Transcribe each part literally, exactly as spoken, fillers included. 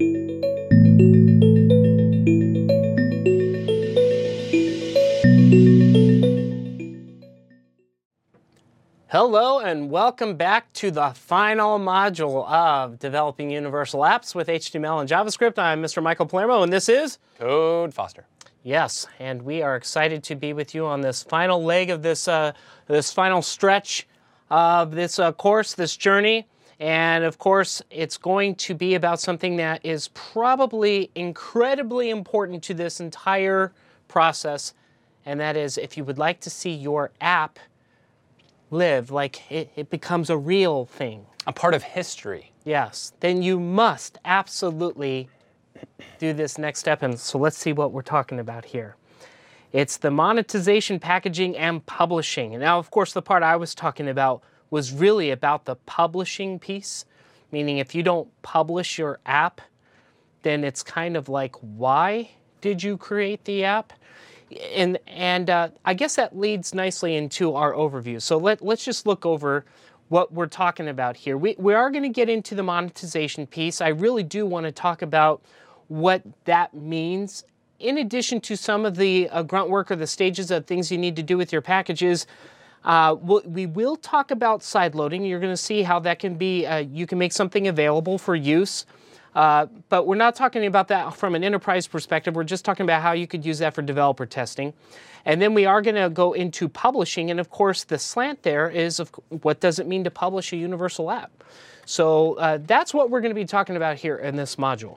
Hello and welcome back to the final module of Developing Universal Apps with H T M L and JavaScript. I'm Mister Michael Palermo and this is Code Foster. Yes, and we are excited to be with you on this final leg of this, uh, this final stretch of this uh, course, this journey. And of course, it's going to be about something that is probably incredibly important to this entire process. And that is, if you would like to see your app live, like it, it becomes a real thing. A part of history. Yes, then you must absolutely do this next step. And so let's see what we're talking about here. It's the monetization, packaging, and publishing. And now, of course, the part I was talking about was really about the publishing piece, meaning if you don't publish your app, then it's kind of like, why did you create the app? And, and uh, I guess that leads nicely into our overview. So let, let's just look over what we're talking about here. We, we are going to get into the monetization piece. I really do want to talk about what that means, in addition to some of the uh, grunt work or the stages of things you need to do with your packages. Uh, we'll, we will talk about side loading. You're going to see how that can be, uh, you can make something available for use. Uh, but we're not talking about that from an enterprise perspective. We're just talking about how you could use that for developer testing. And then we are going to go into publishing. And of course, the slant there is of what does it mean to publish a universal app? So uh, that's what we're going to be talking about here in this module.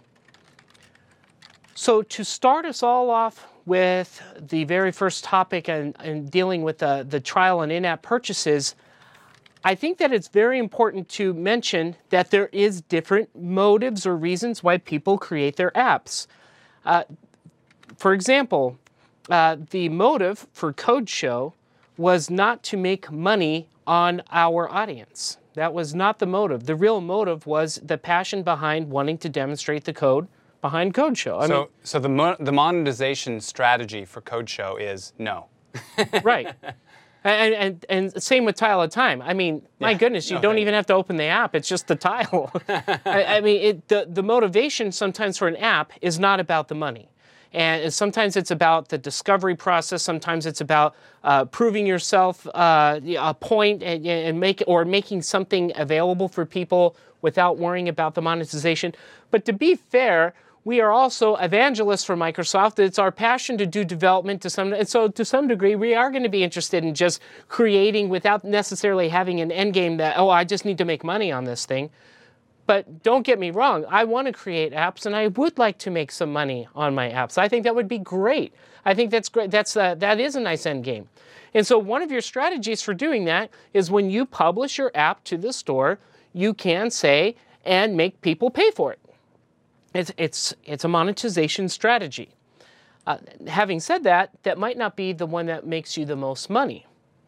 So to start us all off with the very first topic and, and dealing with the, the trial and in-app purchases, I think that it's very important to mention that there is different motives or reasons why people create their apps. Uh, for example, uh, the motive for CodeShow was not to make money on our audience. That was not the motive. The real motive was the passion behind wanting to demonstrate the code behind CodeShow. I so mean, so the, mo the monetization strategy for CodeShow is no. Right. And, and, and same with Tile of Time. I mean, my yeah. goodness, you no, don't right. even have to open the app. It's just the tile. I, I mean, it, the, the motivation sometimes for an app is not about the money. And sometimes it's about the discovery process. Sometimes it's about uh, proving yourself uh, a point and, and make, or making something available for people without worrying about the monetization. But to be fair, we are also evangelists for Microsoft. It's our passion to do development to some, and so to some degree, we are going to be interested in just creating without necessarily having an end game that, oh, I just need to make money on this thing. But don't get me wrong, I want to create apps and I would like to make some money on my apps. I think that would be great. I think that's great. That's uh, that is a nice end game. And so one of your strategies for doing that is when you publish your app to the store, you can say and make people pay for it. It's, it's, it's a monetization strategy. Uh, having said that, that might not be the one that makes you the most money.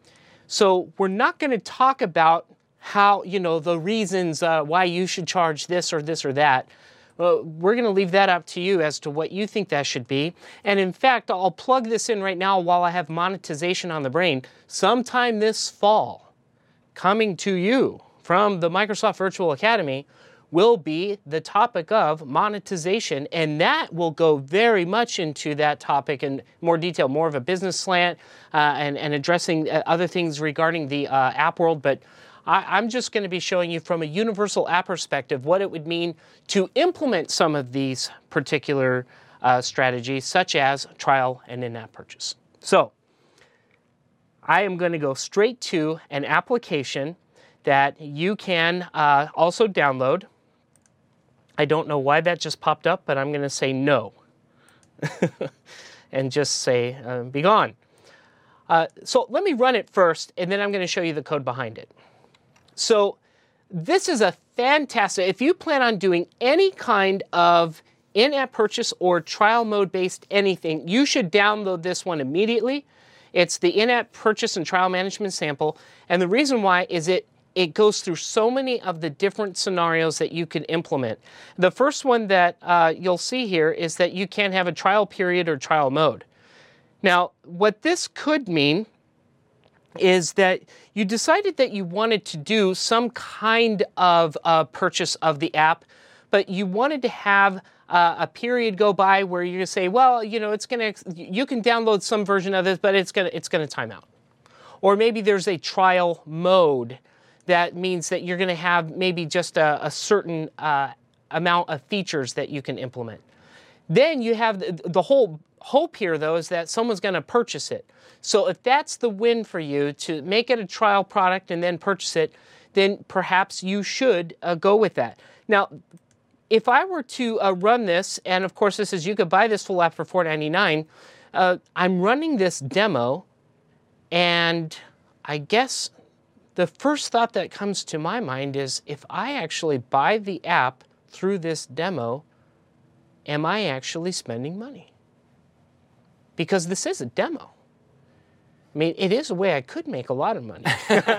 So we're not going to talk about how, you know, the reasons uh, why you should charge this or this or that. Uh, we're going to leave that up to you as to what you think that should be. And in fact, I'll plug this in right now while I have monetization on the brain. Sometime this fall, coming to you from the Microsoft Virtual Academy, will be the topic of monetization, and that will go very much into that topic in more detail, more of a business slant uh, and, and addressing uh, other things regarding the uh, app world. But I, I'm just going to be showing you from a universal app perspective what it would mean to implement some of these particular uh, strategies, such as trial and in-app purchase. So I am going to go straight to an application that you can uh, also download. I don't know why that just popped up, but I'm going to say no and just say uh, be gone. Uh, so let me run it first, and then I'm going to show you the code behind it. So this is a fantastic, if you plan on doing any kind of in-app purchase or trial mode based anything, you should download this one immediately. It's the in-app purchase and trial management sample. And the reason why is it It goes through so many of the different scenarios that you can implement. The first one that uh, you'll see here is that you can have a trial period or trial mode. Now, what this could mean is that you decided that you wanted to do some kind of uh, purchase of the app, but you wanted to have uh, a period go by where you're going to say, well, you know, it's going to, you can download some version of this, but it's going to, it's going to time out. Or maybe there's a trial mode that means that you're going to have maybe just a, a certain uh, amount of features that you can implement. Then you have the, the whole hope here, though, is that someone's going to purchase it. So if that's the win for you, to make it a trial product and then purchase it, then perhaps you should uh, go with that. Now, if I were to uh, run this, and of course this is, you could buy this full app for four ninety-nine, uh, I'm running this demo, and I guess the first thought that comes to my mind is, if I actually buy the app through this demo, am I actually spending money? Because this is a demo. I mean, it is a way I could make a lot of money.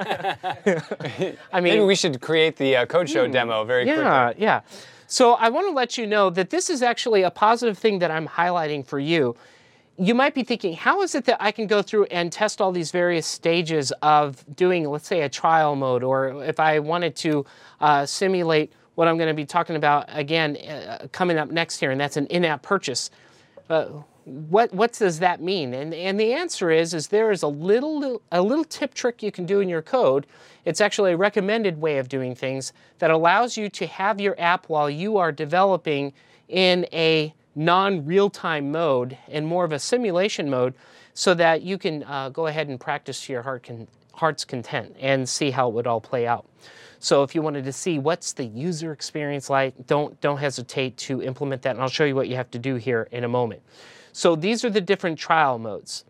I mean, maybe we should create the uh, Code Show hmm, demo very yeah, quickly. Yeah, yeah. So I want to let you know that this is actually a positive thing that I'm highlighting for you. You might be thinking, how is it that I can go through and test all these various stages of doing, let's say, a trial mode, or if I wanted to uh, simulate what I'm going to be talking about again uh, coming up next here, and that's an in-app purchase. Uh, what what does that mean? And and the answer is is there is a little, little a little tip trick you can do in your code. It's actually a recommended way of doing things that allows you to have your app while you are developing in a non-real-time mode and more of a simulation mode, so that you can uh, go ahead and practice to your heart con heart's content and see how it would all play out. So if you wanted to see what's the user experience like, don't don't hesitate to implement that, and I'll show you what you have to do here in a moment. So these are the different trial modes.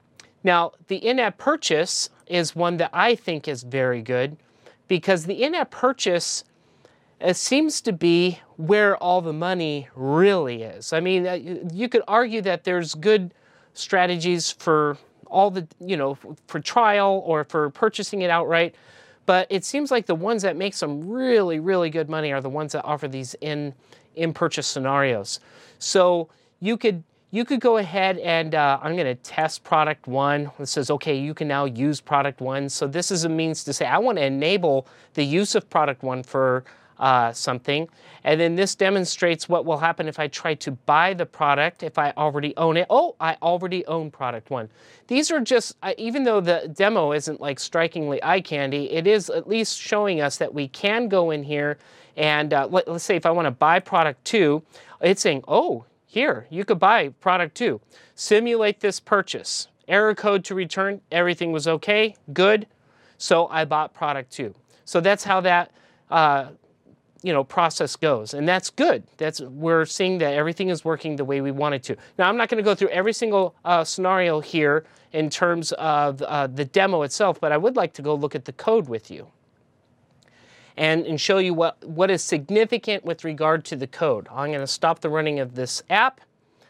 Now, the in-app purchase is one that I think is very good, because the in-app purchase uh, seems to be where all the money really is. I mean, uh, you could argue that there's good strategies for all the, you know, for trial or for purchasing it outright, but it seems like the ones that make some really, really good money are the ones that offer these in, in-purchase scenarios. So you could You could go ahead and uh, I'm going to test product one. It says, okay, you can now use product one. So this is a means to say, I want to enable the use of product one for uh, something. And then this demonstrates what will happen if I try to buy the product, if I already own it. Oh, I already own product one. These are just, uh, even though the demo isn't like strikingly eye candy, it is at least showing us that we can go in here and uh, let, let's say if I want to buy product two, it's saying, oh, here, you could buy product two. Simulate this purchase. Error code to return, everything was okay, good. So I bought product two. So that's how that uh, you know, process goes. And that's good. That's, we're seeing that everything is working the way we want it to. Now, I'm not going to go through every single uh, scenario here in terms of uh, the demo itself, but I would like to go look at the code with you. And, and show you what, what is significant with regard to the code. I'm going to stop the running of this app.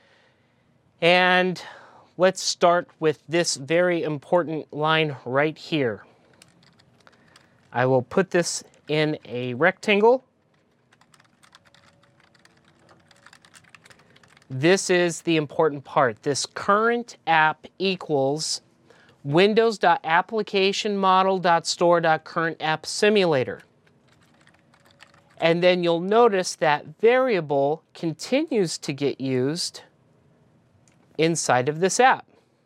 And let's start with this very important line right here. I will put this in a rectangle. This is the important part. This current app equals windows.applicationmodel.store.currentAppSimulator. And then you'll notice that variable continues to get used inside of this app.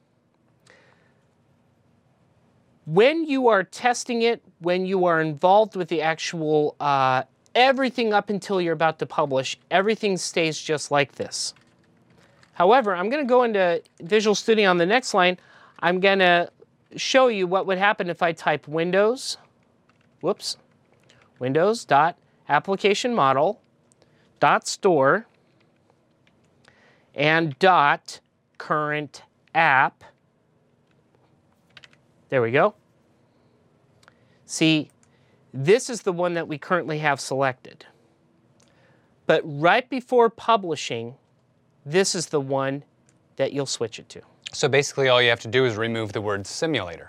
When you are testing it, when you are involved with the actual, uh, everything up until you're about to publish, everything stays just like this. However, I'm going to go into Visual Studio on the next line. I'm going to show you what would happen if I type Windows, whoops, Windows dot application model dot store and dot current app. There we go. See, this is the one that we currently have selected. But right before publishing, this is the one that you'll switch it to. So basically all you have to do is remove the word simulator.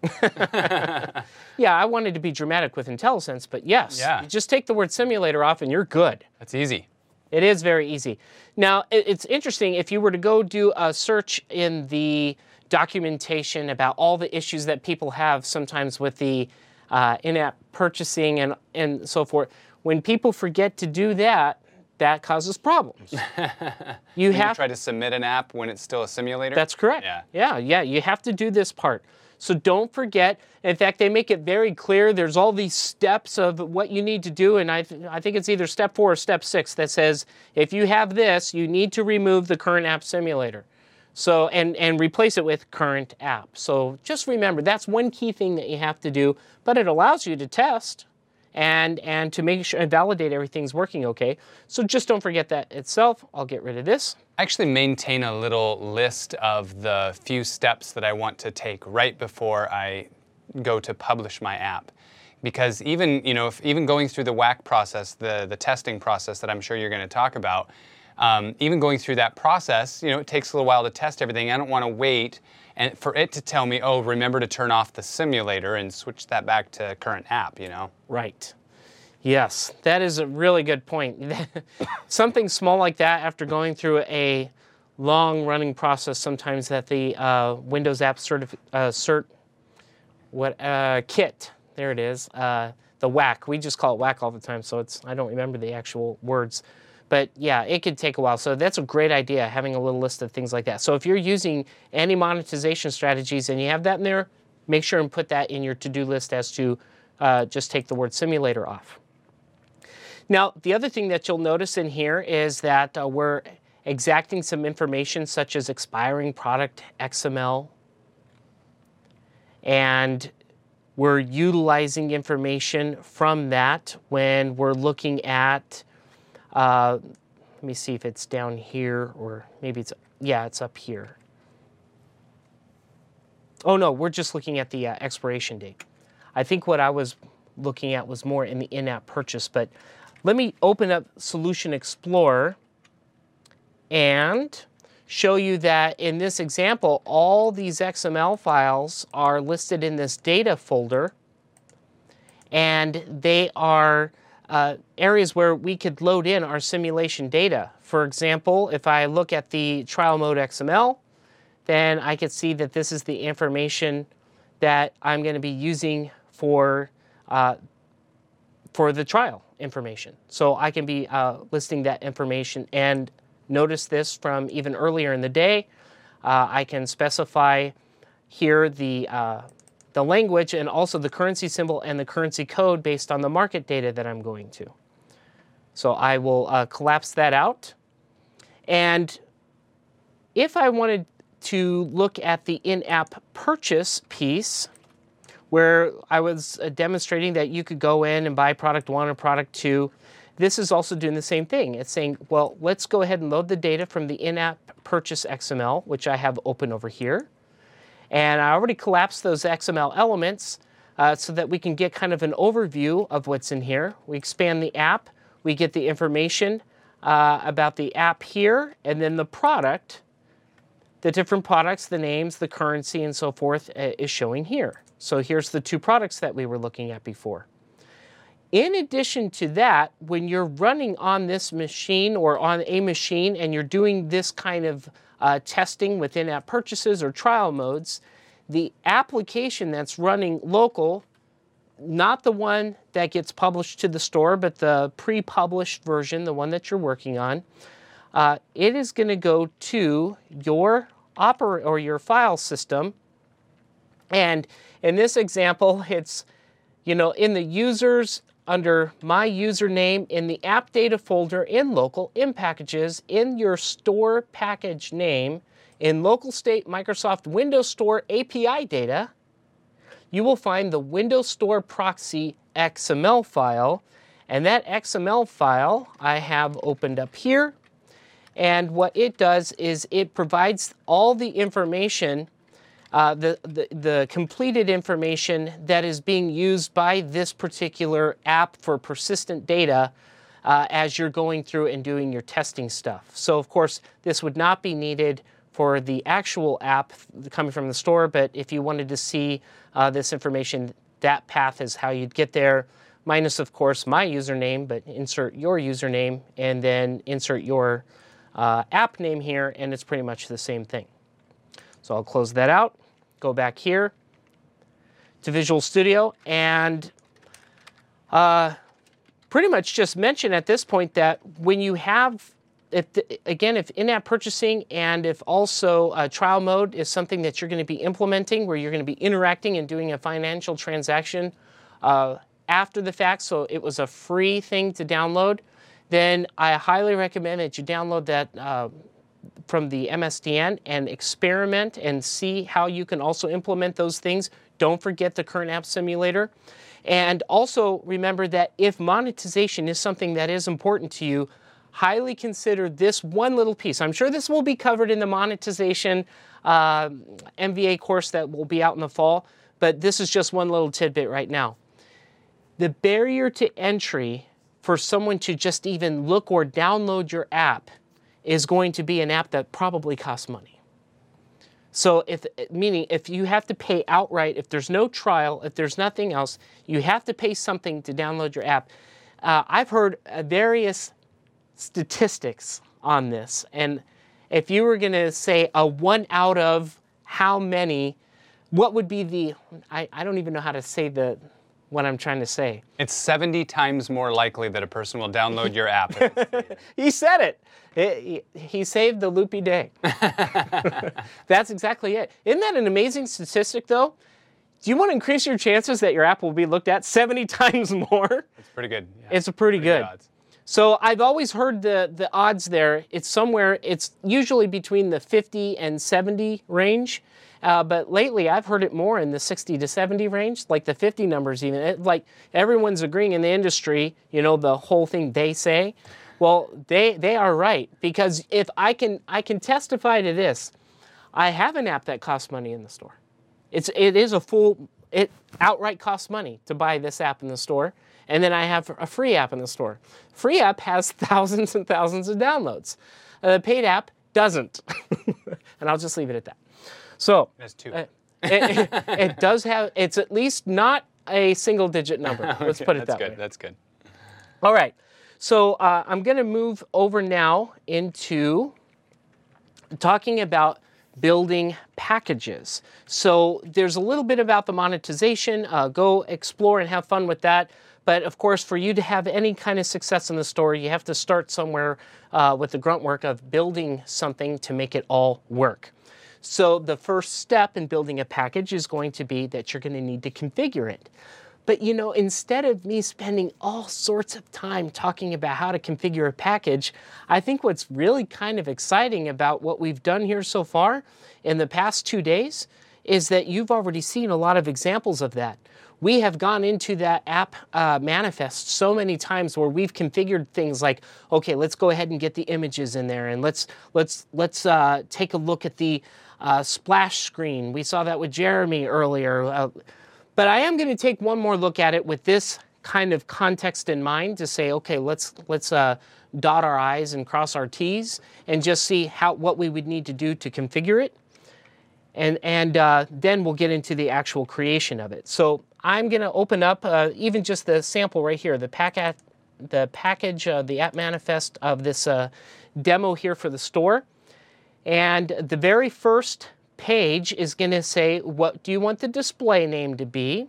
Yeah, I wanted to be dramatic with IntelliSense, but yes, yeah. You just take the word simulator off and you're good. That's easy. It is very easy. Now, it's interesting, if you were to go do a search in the documentation about all the issues that people have sometimes with the uh, in-app purchasing and, and so forth, when people forget to do that, that causes problems. You When have you try to submit an app when it's still a simulator? That's correct. Yeah. yeah, yeah. You have to do this part. So don't forget. In fact, they make it very clear. There's all these steps of what you need to do, and I, th- I think it's either step four or step six that says if you have this, you need to remove the current app simulator. So and and replace it with current app. So just remember that's one key thing that you have to do. But it allows you to test and and to make sure and validate everything's working okay. So just don't forget that itself. I'll get rid of this. I actually maintain a little list of the few steps that I want to take right before I go to publish my app. Because even, you know, if even going through the W A C process, the, the testing process that I'm sure you're going to talk about, um, even going through that process, you know, it takes a little while to test everything. I don't want to wait and for it to tell me, oh, remember to turn off the simulator and switch that back to current app, you know? Right. Yes, that is a really good point. Something small like that, after going through a long-running process, sometimes that the uh, Windows App Certif- uh, Cert, what uh, Kit, there it is, uh, the W A C. We just call it W A C all the time, so it's I don't remember the actual words. But yeah, it could take a while. So that's a great idea, having a little list of things like that. So if you're using any monetization strategies and you have that in there, make sure and put that in your to-do list as to uh, just take the word simulator off. Now, the other thing that you'll notice in here is that uh, we're exacting some information such as expiring product X M L, and we're utilizing information from that when we're looking at, uh, let me see if it's down here or maybe it's, yeah, it's up here. Oh no, we're just looking at the uh, expiration date. I think what I was looking at was more in the in-app purchase, but let me open up Solution Explorer and show you that in this example, all these X M L files are listed in this data folder, and they are uh, areas where we could load in our simulation data. For example, if I look at the trial mode X M L, then I could see that this is the information that I'm going to be using for uh, for the trial information. So I can be uh, listing that information, and notice this from even earlier in the day. Uh, I can specify here the, uh, the language and also the currency symbol and the currency code based on the market data that I'm going to. So I will uh, collapse that out. And if I wanted to look at the in-app purchase piece, where I was uh, demonstrating that you could go in and buy product one or product two, this is also doing the same thing. It's saying, well, let's go ahead and load the data from the in-app purchase X M L, which I have open over here. And I already collapsed those X M L elements uh, so that we can get kind of an overview of what's in here. We expand the app, we get the information uh, about the app here, and then the product, the different products, the names, the currency, and so forth uh, is showing here. So here's the two products that we were looking at before. In addition to that, when you're running on this machine or on a machine and you're doing this kind of uh, testing with in-app purchases or trial modes, the application that's running local, not the one that gets published to the store, but the pre-published version, the one that you're working on, uh, it is going to go to your oper- or your file system. And in this example, it's, you know, in the users, under my username, in the app data folder, in local, in packages, in your store package name, in local state Microsoft Windows Store A P I data, you will find the Windows Store proxy X M L file. And that X M L file I have opened up here. And what it does is it provides all the information, Uh, the, the, the completed information that is being used by this particular app for persistent data uh, as you're going through and doing your testing stuff. So of course, this would not be needed for the actual app coming from the store, but if you wanted to see uh, this information, that path is how you'd get there, minus of course my username, but insert your username and then insert your uh, app name here, and it's pretty much the same thing. So I'll close that out. Go back here to Visual Studio, and uh, pretty much just mention at this point that when you have, if the, again, if in-app purchasing and if also uh, trial mode is something that you're going to be implementing, where you're going to be interacting and doing a financial transaction uh, after the fact, so it was a free thing to download, then I highly recommend that you download that uh, from the M S D N and experiment and see how you can also implement those things. Don't forget the current app simulator. And also remember that if monetization is something that is important to you, highly consider this one little piece. I'm sure this will be covered in the monetization uh, M V A course that will be out in the fall, but this is just one little tidbit right now. The barrier to entry for someone to just even look or download your app is going to be an app that probably costs money. So if, meaning if you have to pay outright, if there's no trial, if there's nothing else, you have to pay something to download your app. Uh, I've heard uh, various statistics on this. And if you were going to say a one out of how many, what would be the, I, I don't even know how to say the, what I'm trying to say. It's seventy times more likely that a person will download your app. He said it. It, he, he saved the loopy day. That's exactly it. Isn't that an amazing statistic, though? Do you want to increase your chances that your app will be looked at seventy times more? It's pretty good. Yeah. It's a pretty, pretty good. good odds. So I've always heard the, the odds there. It's somewhere, it's usually between the fifty and seventy range. Uh, but lately, I've heard it more in the sixty to seventy range, like the fifty numbers even. It, like everyone's agreeing in the industry, you know, the whole thing they say. Well, they they are right, because if I can I can testify to this, I have an app that costs money in the store. It's it is a full it outright costs money to buy this app in the store, and then I have a free app in the store. Free app has thousands and thousands of downloads. The paid app doesn't, and I'll just leave it at that. So that's two. Uh, it, it, it does have. It's at least not a single-digit number. Okay, Let's put it that's that good, way. That's good. All right. So uh, I'm going to move over now into talking about building packages. So there's a little bit about the monetization. Uh, go explore and have fun with that. But of course, for you to have any kind of success in the store, you have to start somewhere uh, with the grunt work of building something to make it all work. So the first step in building a package is going to be that you're going to need to configure it. But you know, instead of me spending all sorts of time talking about how to configure a package, I think what's really kind of exciting about what we've done here so far in the past two days is that you've already seen a lot of examples of that. We have gone into that app uh, manifest so many times where we've configured things like, okay, let's go ahead and get the images in there, and let's let's let's uh, take a look at the uh, splash screen. We saw that with Jeremy earlier. Uh, but I am going to take one more look at it with this kind of context in mind to say, okay, let's let's uh, dot our I's and cross our T's and just see how what we would need to do to configure it. And, and uh, then we'll get into the actual creation of it. So I'm going to open up uh, even just the sample right here, the, pack at, the package, uh, the app manifest of this uh, demo here for the store. And the very first page is going to say, what do you want the display name to be?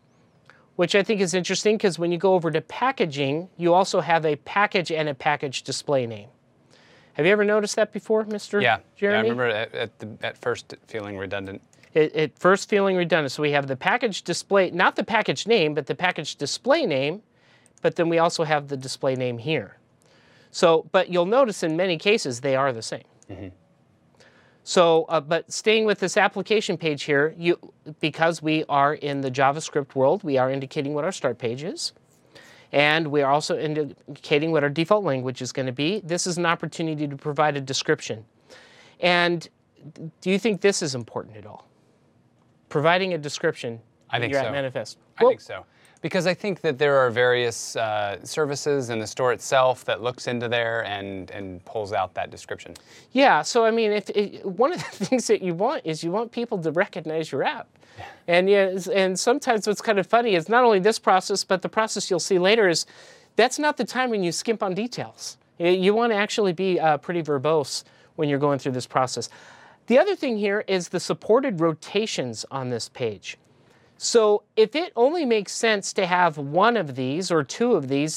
Which I think is interesting because when you go over to packaging, you also have a package and a package display name. Have you ever noticed that before, Mister Yeah, Jeremy? yeah I remember at, at, the, at first feeling redundant. It, it first feeling redundant. So we have the package display, not the package name, but the package display name, but then we also have the display name here. So, but you'll notice in many cases they are the same. Mm-hmm. So, uh, but staying with this application page here, you because we are in the JavaScript world, we are indicating what our start page is. And we are also indicating what our default language is going to be. This is an opportunity to provide a description. And do you think this is important at all? Providing a description I think in your so. app manifest. I well, think so. Because I think that there are various uh, services in the store itself that looks into there and, and pulls out that description. Yeah, so I mean, if it, one of the things that you want is you want people to recognize your app. And yeah, and sometimes what's kind of funny is not only this process, but the process you'll see later is that's not the time when you skimp on details. You want to actually be uh, pretty verbose when you're going through this process. The other thing here is the supported rotations on this page. So if it only makes sense to have one of these or two of these,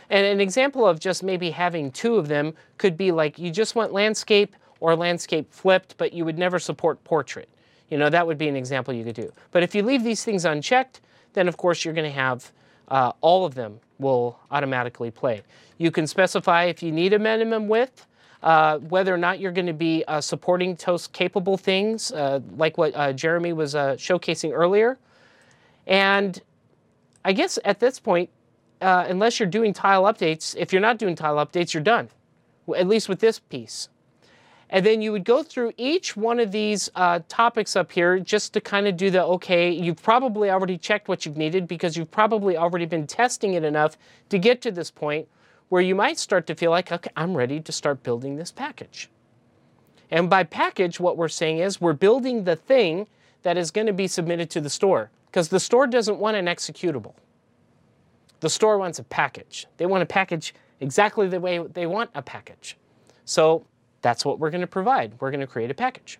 And an example of just maybe having two of them could be like you just want landscape or landscape flipped, but you would never support portrait. You know, that would be an example you could do. But if you leave these things unchecked, then of course you're going to have uh, all of them will automatically play. You can specify if you need a minimum width, uh, whether or not you're going to be uh, supporting toast capable things, uh, like what uh, Jeremy was uh, showcasing earlier. And I guess at this point, uh, unless you're doing tile updates, if you're not doing tile updates, you're done, at least with this piece. And then you would go through each one of these uh, topics up here just to kind of do the, okay, you've probably already checked what you've needed because you've probably already been testing it enough to get to this point where you might start to feel like, okay, I'm ready to start building this package. And by package, what we're saying is we're building the thing that is going to be submitted to the store, because the store doesn't want an executable. The store wants a package. They want a package exactly the way they want a package. So that's what we're going to provide. We're going to create a package.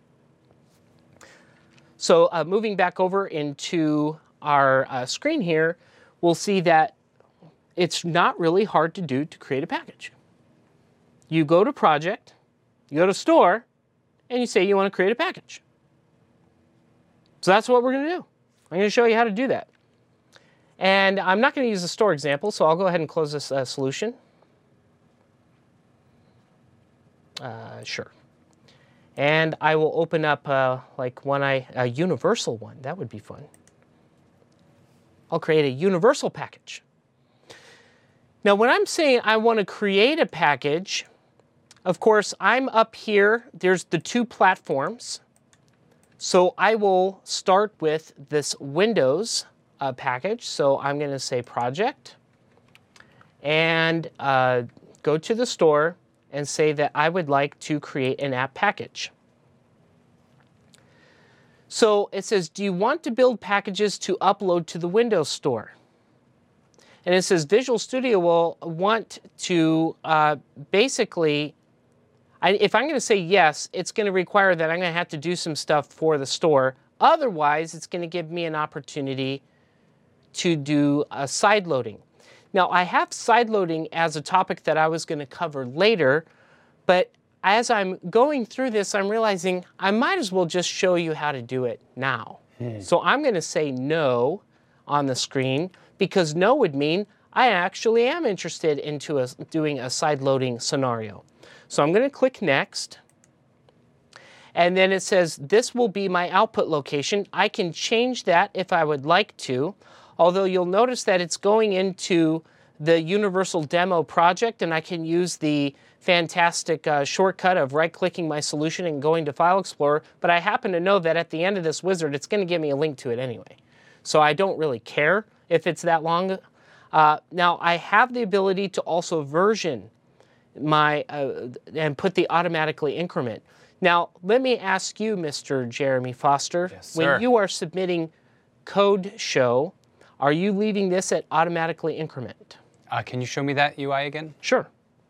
So uh, moving back over into our uh, screen here, we'll see that it's not really hard to do to create a package. You go to Project, you go to Store, and you say you want to create a package. So that's what we're going to do. I'm going to show you how to do that. And I'm not going to use the Store example, so I'll go ahead and close this uh, solution. Uh, sure. And I will open up uh, like one I, a universal one. That would be fun. I'll create a universal package. Now, when I'm saying I want to create a package, of course, I'm up here. There's the two platforms. So I will start with this Windows uh, package. So I'm going to say Project and uh, go to the store and say that I would like to create an app package. So it says, do you want to build packages to upload to the Windows Store? And it says Visual Studio will want to uh, basically, I, if I'm going to say yes, it's going to require that I'm going to have to do some stuff for the store. Otherwise, it's going to give me an opportunity to do a side loading. Now, I have side loading as a topic that I was going to cover later, but as I'm going through this, I'm realizing I might as well just show you how to do it now. Hmm. So I'm going to say no on the screen, because no would mean I actually am interested into a, doing a side loading scenario. So I'm going to click Next. And then it says this will be my output location. I can change that if I would like to, although you'll notice that it's going into the Universal Demo project, and I can use the fantastic uh, shortcut of right-clicking my solution and going to File Explorer, but I happen to know that at the end of this wizard, it's going to give me a link to it anyway. So I don't really care if it's that long. Uh, now, I have the ability to also version my uh, and put the automatically increment. Now, let me ask you, Mister Jeremy Foster, yes, sir. When you are submitting code show, are you leaving this at automatically increment? Uh, can you show me that U I again? Sure.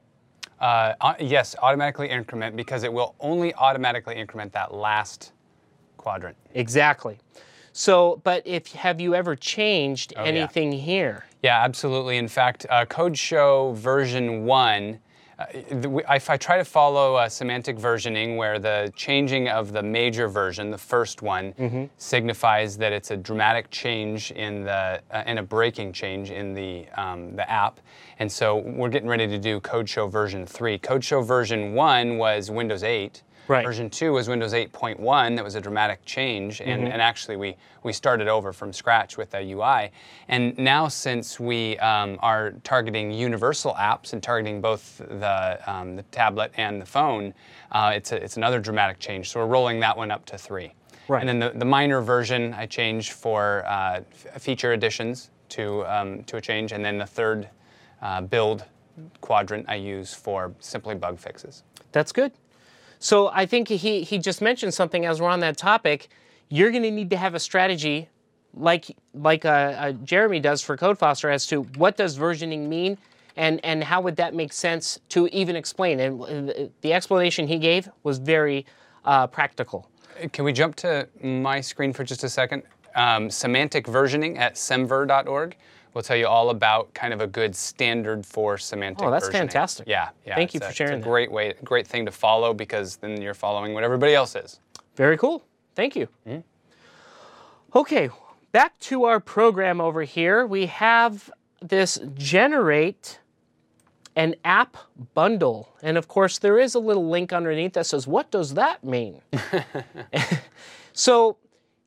Uh, uh, yes, automatically increment, because it will only automatically increment that last quadrant. Exactly. So, but if have you ever changed oh, anything yeah. here? Yeah, absolutely. In fact, uh, Code Show version one, uh, the, if I try to follow uh, semantic versioning, where the changing of the major version, the first one, mm-hmm. signifies that it's a dramatic change in the uh, and a breaking change in the um, the app, and so we're getting ready to do Code Show version three. Code Show version one was Windows eight. Right. Version two was Windows eight point one. That was a dramatic change, and, mm-hmm. and actually we, we started over from scratch with the U I. And now, since we um, are targeting universal apps and targeting both the, um, the tablet and the phone, uh, it's, a, it's another dramatic change. So we're rolling that one up to three. Right. And then the, the minor version I changed for uh, f feature additions to, um, to a change, and then the third uh, build quadrant I use for simply bug fixes. That's good. So I think he, he just mentioned something as we're on that topic. You're going to need to have a strategy like, like uh, uh, Jeremy does for CodeFoster as to what does versioning mean and, and how would that make sense to even explain. And the explanation he gave was very uh, practical. Can we jump to my screen for just a second? Um, semantic versioning at semver dot org. We'll tell you all about kind of a good standard for semantic Oh, that's versioning. fantastic. Yeah, yeah. Thank you a, for sharing It's a that. great way, great thing to follow, because then you're following what everybody else is. Very cool. Thank you. Mm-hmm. Okay, back to our program over here. We have this generate an app bundle. And of course, there is a little link underneath that says, what does that mean? So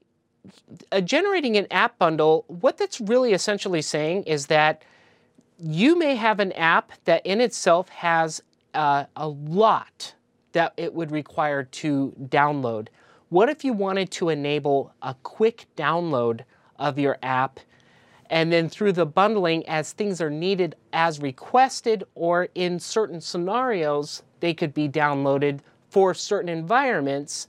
uh, generating an app bundle, what that's really essentially saying is that you may have an app that in itself has uh, a lot that it would require to download. What if you wanted to enable a quick download of your app, and then through the bundling, as things are needed as requested, or in certain scenarios, they could be downloaded for certain environments.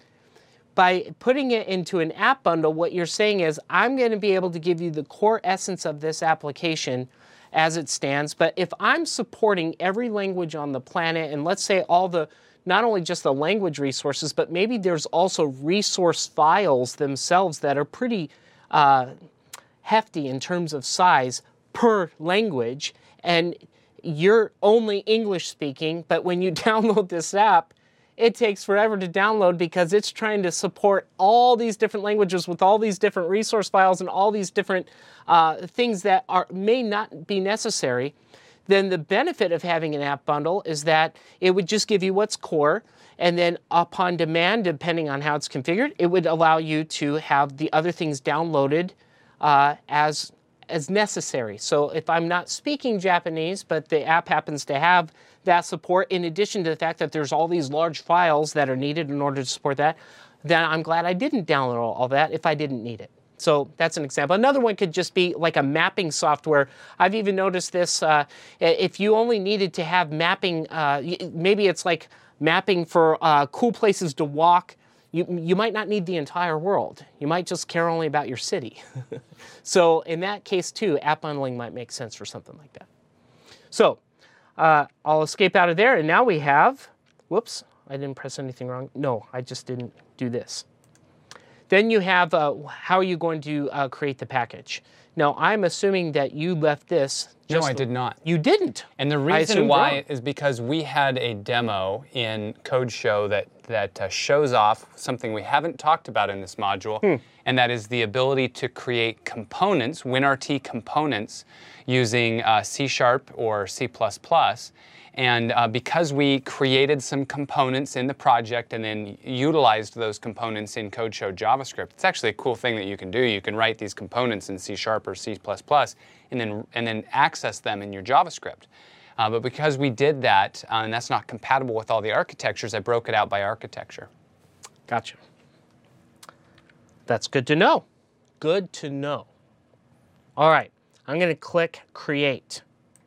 By putting it into an app bundle, what you're saying is, I'm going to be able to give you the core essence of this application as it stands, but if I'm supporting every language on the planet, and let's say all the not only just the language resources, but maybe there's also resource files themselves that are pretty uh, hefty in terms of size per language, and you're only English speaking, but when you download this app, it takes forever to download because it's trying to support all these different languages with all these different resource files and all these different uh, things that are may not be necessary. Then the benefit of having an app bundle is that it would just give you what's core, and then upon demand, depending on how it's configured, it would allow you to have the other things downloaded uh, as, as necessary. So if I'm not speaking Japanese, but the app happens to have that support, in addition to the fact that there's all these large files that are needed in order to support that, then I'm glad I didn't download all that if I didn't need it. So that's an example. Another one could just be like a mapping software. I've even noticed this, uh, if you only needed to have mapping, uh, maybe it's like mapping for uh, cool places to walk, you, you might not need the entire world. You might just care only about your city. So in that case too, app bundling might make sense for something like that. So uh, I'll escape out of there, and now we have, whoops, I didn't press anything wrong. No, I just didn't do this. Then you have, uh, how are you going to uh, create the package? Now, I'm assuming that you left this. No, I did not. You didn't. And the reason why is because we had a demo in CodeShow that, that uh, shows off something we haven't talked about in this module, hmm. and that is the ability to create components, WinRT components, using uh, C Sharp or C plus plus. And uh, because we created some components in the project and then utilized those components in CodeShow JavaScript, it's actually a cool thing that you can do. You can write these components in C Sharp or C plus plus and then, and then access them in your JavaScript. Uh, but because we did that, uh, and that's not compatible with all the architectures, I broke it out by architecture. Gotcha. That's good to know. Good to know. All right, I'm going to click Create.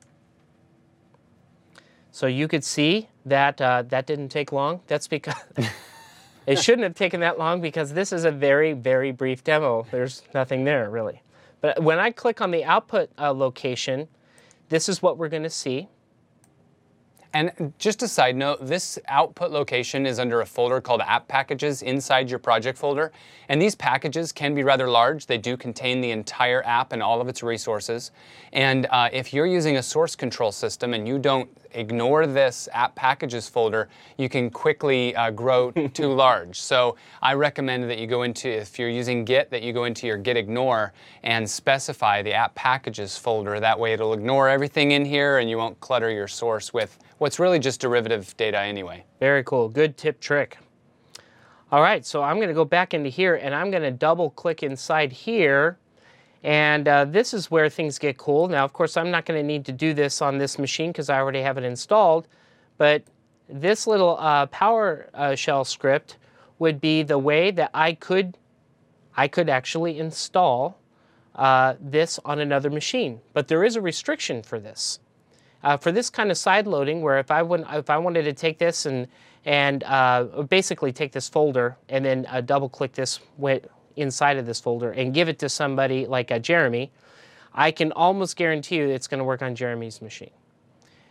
So you could see that uh, that didn't take long. That's because it shouldn't have taken that long, because this is a very, very brief demo. There's nothing there, really. But when I click on the output uh, location, this is what we're going to see. And just a side note, this output location is under a folder called App Packages inside your project folder. And these packages can be rather large. They do contain the entire app and all of its resources. And uh, if you're using a source control system and you don't ignore this App Packages folder, you can quickly uh, grow too large. So I recommend that you go into, if you're using Git, that you go into your Git ignore and specify the App Packages folder. That way it'll ignore everything in here and you won't clutter your source with what's really just derivative data anyway. Very cool. Good tip trick. All right, so I'm going to go back into here, and I'm going to double click inside here. And uh, this is where things get cool. Now, of course, I'm not going to need to do this on this machine because I already have it installed. But this little uh, PowerShell uh, script would be the way that I could, I could actually install uh, this on another machine. But there is a restriction for this. Uh, for this kind of side loading, where if I, wouldn't, if I wanted to take this and, and uh, basically take this folder and then uh, double click this inside of this folder and give it to somebody like uh, Jeremy, I can almost guarantee you it's going to work on Jeremy's machine.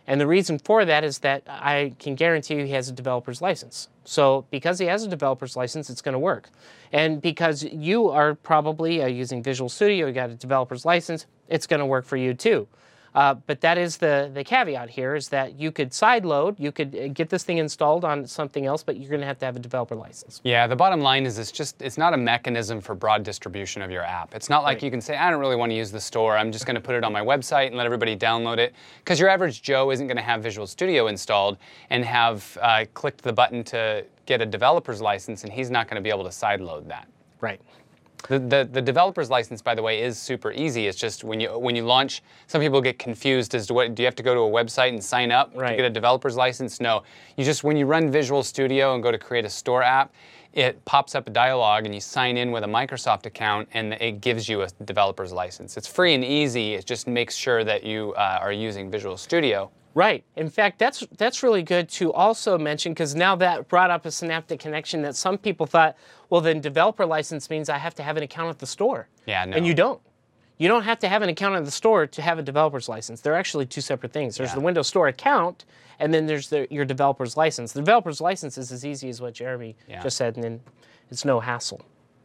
And the reason for that is that I can guarantee you he has a developer's license. So because he has a developer's license, it's going to work. And because you are probably uh, using Visual Studio, you got a developer's license, it's going to work for you too. Uh, but that is the, the caveat here, is that you could sideload, you could get this thing installed on something else, but you're going to have to have a developer license. Yeah, the bottom line is it's just, it's not a mechanism for broad distribution of your app. It's not like right. you can say, I don't really want to use the store, I'm just going to put it on my website and let everybody download it. Because your average Joe isn't going to have Visual Studio installed and have uh, clicked the button to get a developer's license, and he's not going to be able to sideload that. Right. The, the, the developer's license, by the way, is super easy. It's just when you when you launch, some people get confused as to what, do you have to go to a website and sign up right. to get a developer's license? No. You just, when you run Visual Studio and go to create a store app, it pops up a dialog and you sign in with a Microsoft account and it gives you a developer's license. It's free and easy. It just makes sure that you uh, are using Visual Studio. Right. In fact, that's that's really good to also mention, because now that brought up a synaptic connection that some people thought, well, then developer license means I have to have an account at the store. Yeah, no. And you don't. You don't have to have an account at the store to have a developer's license. They're actually two separate things. There's yeah. the Windows Store account, and then there's the, your developer's license. The developer's license is as easy as what Jeremy yeah. just said, and then it's no hassle.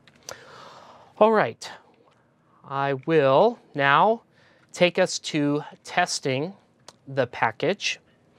All right. I will now take us to testing the package.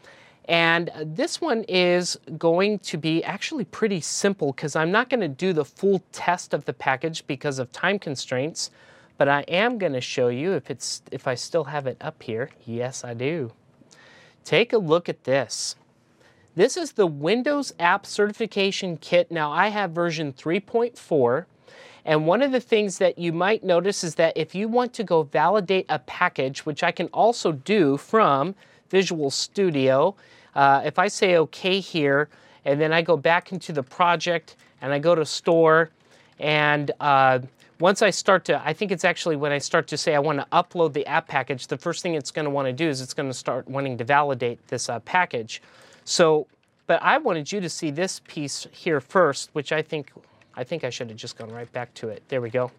And this one is going to be actually pretty simple, because I'm not going to do the full test of the package because of time constraints, but I am going to show you if it's if I still have it up here. Yes, I do. Take a look at this. This is the Windows App Certification Kit. Now, I have version three point four. And one of the things that you might notice is that if you want to go validate a package, which I can also do from Visual Studio, uh, if I say OK here, and then I go back into the project, and I go to Store, and uh, once I start to, I think it's actually when I start to say I want to upload the app package, the first thing it's going to want to do is it's going to start wanting to validate this uh, package. So, but I wanted you to see this piece here first, which I think... I think I should have just gone right back to it. There we go.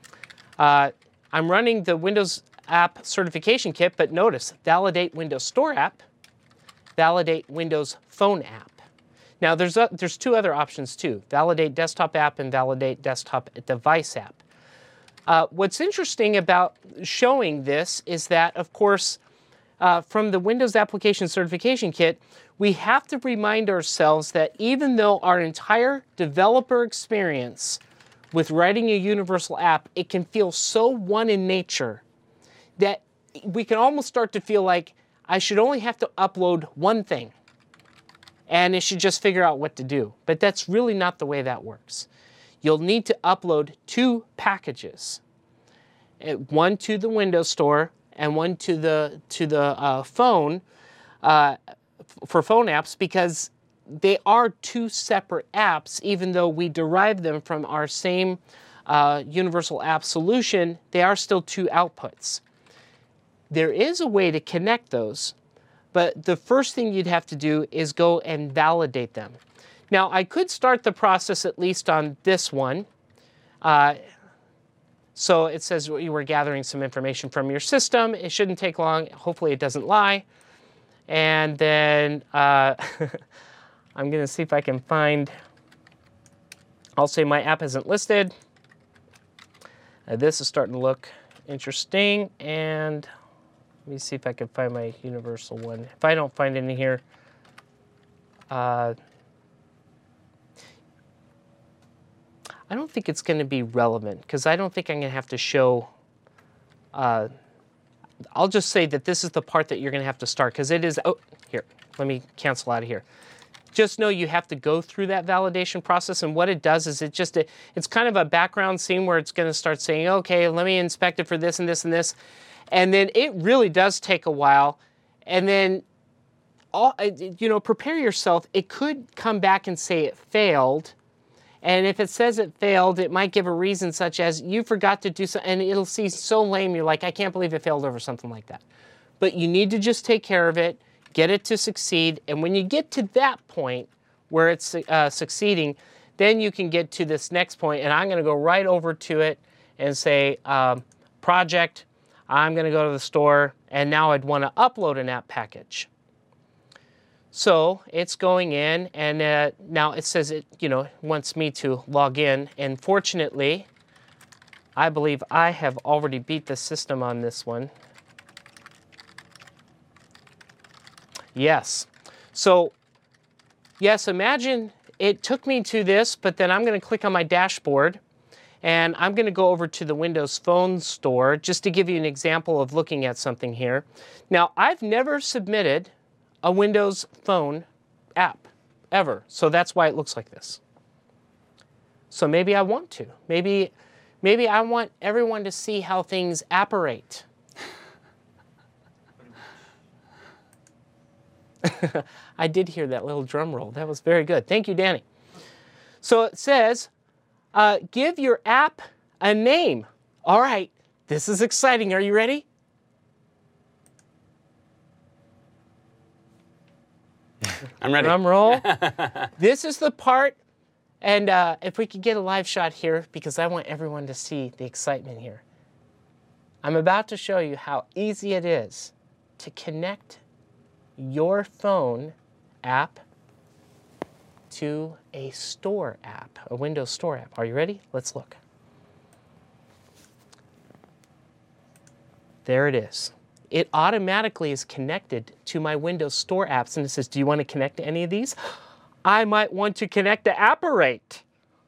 Uh, I'm running the Windows App Certification Kit, but notice, validate Windows Store app, validate Windows Phone app. Now, there's, a, there's two other options too, validate Desktop app and validate Desktop device app. Uh, what's interesting about showing this is that, of course, uh, from the Windows Application Certification Kit, we have to remind ourselves that even though our entire developer experience with writing a universal app, it can feel so one in nature that we can almost start to feel like I should only have to upload one thing and it should just figure out what to do. But that's really not the way that works. You'll need to upload two packages, one to the Windows Store and one to the, to the uh, phone, uh, for phone apps, because they are two separate apps. Even though we derive them from our same uh, universal app solution, they are still two outputs. There is a way to connect those, but the first thing you'd have to do is go and validate them. Now, I could start the process at least on this one. Uh, so it says you were gathering some information from your system. It shouldn't take long. Hopefully it doesn't lie. And then uh, I'm going to see if I can find, I'll say my app isn't listed. Uh, this is starting to look interesting. And let me see if I can find my universal one. If I don't find any here, uh, I don't think it's going to be relevant, because I don't think I'm going to have to show uh, I'll just say that this is the part that you're going to have to start, because it is, oh, here, let me cancel out of here. Just know you have to go through that validation process, and what it does is it just, it, it's kind of a background scene where it's going to start saying, okay, let me inspect it for this and this and this, and then it really does take a while, and then, all, you know, prepare yourself. It could come back and say it failed, and if it says it failed, it might give a reason such as you forgot to do something, and it'll seem so lame, you're like, I can't believe it failed over something like that. But you need to just take care of it, get it to succeed, and when you get to that point where it's uh, succeeding, then you can get to this next point, and I'm going to go right over to it and say, um, project, I'm going to go to the store, and now I'd want to upload an app package. So it's going in, and uh, now it says it, you know, wants me to log in. And fortunately, I believe I have already beat the system on this one. Yes. So, yes, imagine it took me to this, but then I'm going to click on my dashboard, and I'm going to go over to the Windows Phone Store just to give you an example of looking at something here. Now, I've never submitted a Windows Phone app, ever. So that's why it looks like this. So maybe I want to. Maybe, maybe I want everyone to see how things operate. I did hear that little drum roll. That was very good. Thank you, Danny. So it says, uh, give your app a name. All right, this is exciting. Are you ready? I'm ready. Drum roll. This is the part, and uh, if we could get a live shot here, because I want everyone to see the excitement here. I'm about to show you how easy it is to connect your phone app to a store app, a Windows Store app. Are you ready? Let's look. There it is. It automatically is connected to my Windows Store apps, and it says, do you want to connect to any of these? I might want to connect to Apparate.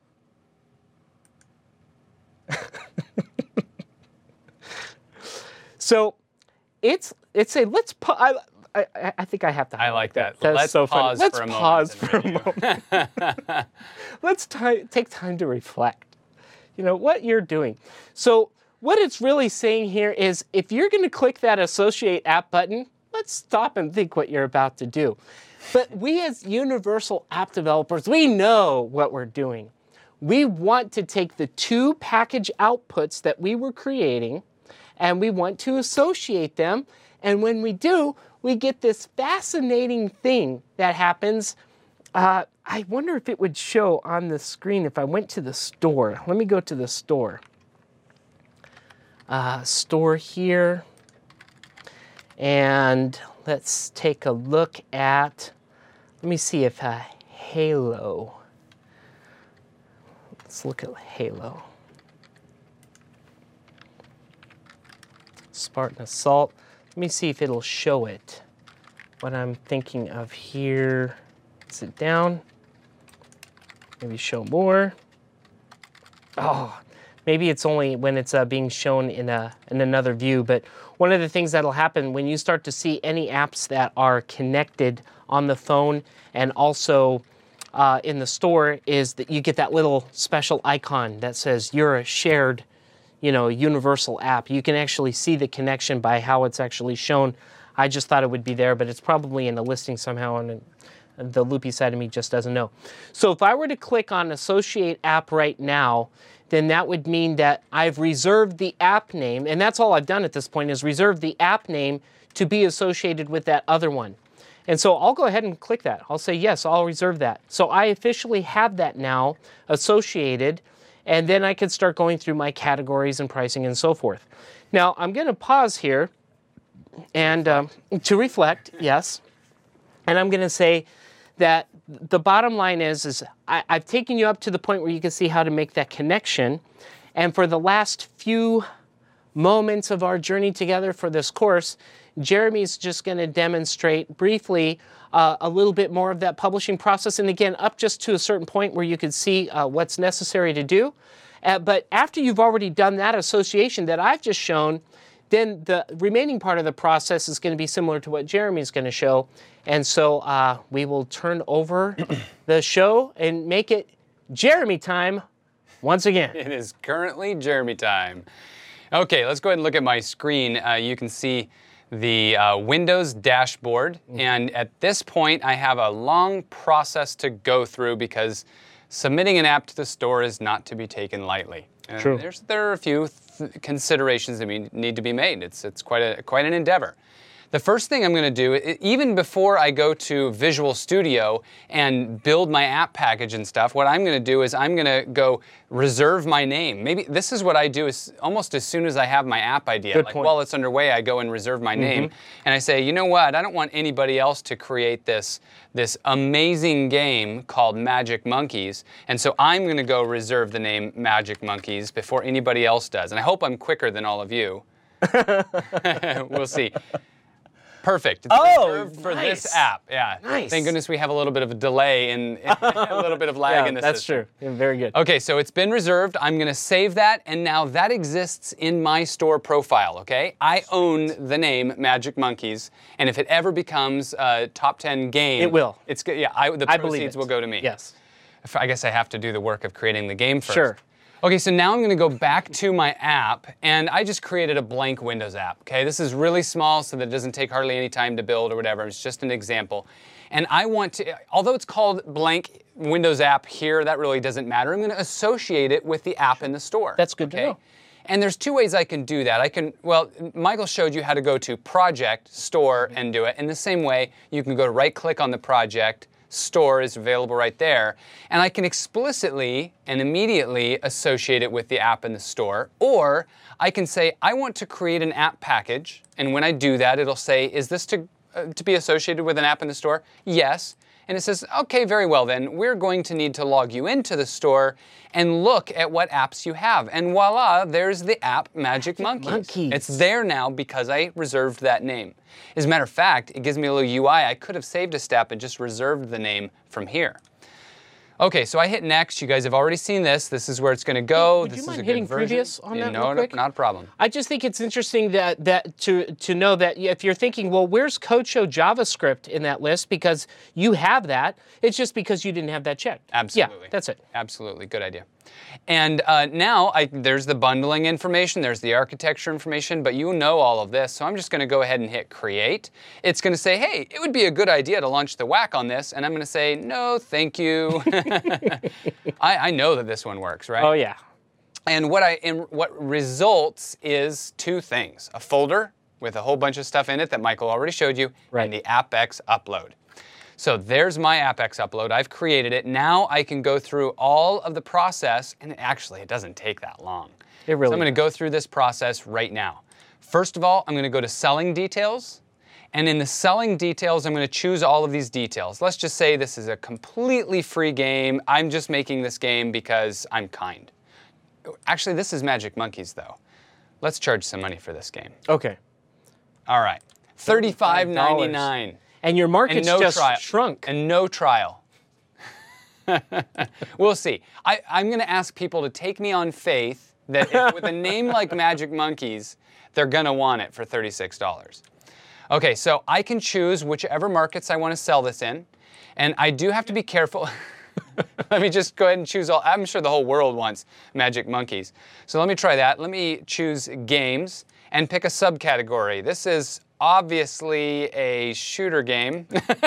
So it's it's a let's pa- I, I I think I have to. I like that. That's let's so pause funny. Let's for a pause moment. for a moment. Let's ti- take time to reflect. You know what you're doing. So what it's really saying here is, if you're going to click that Associate App button, let's stop and think what you're about to do. But we as universal app developers, we know what we're doing. We want to take the two package outputs that we were creating, and we want to associate them. And when we do, we get this fascinating thing that happens. Uh, I wonder if it would show on the screen if I went to the store. Let me go to the store. Uh, store here. And let's take a look at, let me see if uh, Halo. Let's look at Halo. Spartan Assault. Let me see if it'll show it. What I'm thinking of here. Is it down? Maybe show more. Oh, maybe it's only when it's uh, being shown in a in another view. But one of the things that'll happen when you start to see any apps that are connected on the phone and also uh, in the store is that you get that little special icon that says you're a shared, you know, universal app. You can actually see the connection by how it's actually shown. I just thought it would be there, but it's probably in the listing somehow, and the loopy side of me just doesn't know. So if I were to click on Associate App right now, then that would mean that I've reserved the app name, and that's all I've done at this point, is reserve the app name to be associated with that other one. And so I'll go ahead and click that. I'll say, yes, I'll reserve that. So I officially have that now associated, and then I can start going through my categories and pricing and so forth. Now, I'm going to pause here and um, to reflect, yes, and I'm going to say that the bottom line is, is I, I've taken you up to the point where you can see how to make that connection. And for the last few moments of our journey together for this course, Jeremy's just going to demonstrate briefly uh, a little bit more of that publishing process. And again, up just to a certain point where you can see uh, what's necessary to do. Uh, but after you've already done that association that I've just shown, then the remaining part of the process is going to be similar to what Jeremy's going to show. And so uh, we will turn over the show and make it Jeremy time once again. It is currently Jeremy time. Okay, let's go ahead and look at my screen. Uh, you can see the uh, Windows dashboard. Mm-hmm. And at this point, I have a long process to go through because submitting an app to the store is not to be taken lightly. Uh, True. There's, there are a few th- considerations that need to be made. It's, it's quite, a, quite an endeavor. The first thing I'm going to do, i- even before I go to Visual Studio and build my app package and stuff, what I'm going to do is I'm going to go reserve my name. Maybe this is what I do is almost as soon as I have my app idea. Good like point. while it's underway, I go and reserve my name. And I say, you know what? I don't want anybody else to create this, this amazing game called Magic Monkeys. And so I'm going to go reserve the name Magic Monkeys before anybody else does. And I hope I'm quicker than all of you. We'll see. Perfect. It's Oh, reserved for nice. this app. Yeah. Nice. Thank goodness we have a little bit of a delay and a little bit of lag Yeah, in the that's system. true. Yeah, very good. Okay, so it's been reserved. I'm going to save that, and now that exists in my store profile, okay? I own the name Magic Monkeys, and if it ever becomes a top ten game... It will. It's, go- yeah, I, the I believe proceeds it. will go to me. Yes. I guess I have to do the work of creating the game first. Sure. Okay, so now I'm going to go back to my app, and I just created a blank Windows app, okay? This is really small so that it doesn't take hardly any time to build or whatever. It's just an example. And I want to, although it's called blank Windows app here, that really doesn't matter. I'm going to associate it with the app in the store. That's good to okay? know. And there's two ways I can do that. I can, well, Michael showed you how to go to Project, Store, and do it. In the same way, you can go to right-click on the project, Store is available right there, and I can explicitly and immediately associate it with the app in the store, or I can say, I want to create an app package, and when I do that, it'll say, is this to, uh, to be associated with an app in the store? Yes. And it says, okay, very well then, we're going to need to log you into the store and look at what apps you have. And voila, there's the app Magic Monkeys. Monkeys. It's there now because I reserved that name. As a matter of fact, it gives me a little U I. I could have saved a step and just reserved the name from here. Okay, so I hit next. You guys have already seen this. This is where it's going to go. Would this you is mind a good hitting version. previous on Yeah, that no, real no, quick? not a problem. I just think it's interesting that that to to know that if you're thinking, well, where's Code Show JavaScript in that list? Because you have that. It's just because you didn't have that checked. Absolutely. Yeah, that's it. Absolutely. Good idea. And uh, now I, there's the bundling information, there's the architecture information, but you know all of this, so I'm just going to go ahead and hit Create. It's going to say, hey, it would be a good idea to launch the W A C on this, and I'm going to say, no, thank you. I, I know that this one works, right? Oh yeah. And what I and what results is two things: a folder with a whole bunch of stuff in it that Michael already showed you, Right. and the AppX upload. So there's my AppX upload. I've created it. Now I can go through all of the process, and actually it doesn't take that long. It really So I'm going to go through this process right now. First of all, I'm going to go to Selling Details. And in the selling details, I'm going to choose all of these details. Let's just say this is a completely free game. I'm just making this game because I'm kind. Actually, this is Magic Monkeys, though. Let's charge some money for this game. Okay. All right, thirty-five ninety-nine. And your And market's no just trial. shrunk. And no trial. We'll see. I, I'm going to ask people to take me on faith that if, with a name like Magic Monkeys, they're going to want it for thirty-six dollars. Okay, so I can choose whichever markets I want to sell this in. And I do have to be careful. Let me just go ahead and choose all. I'm sure the whole world wants Magic Monkeys. So let me try that. Let me choose games and pick a subcategory. This is obviously a shooter game.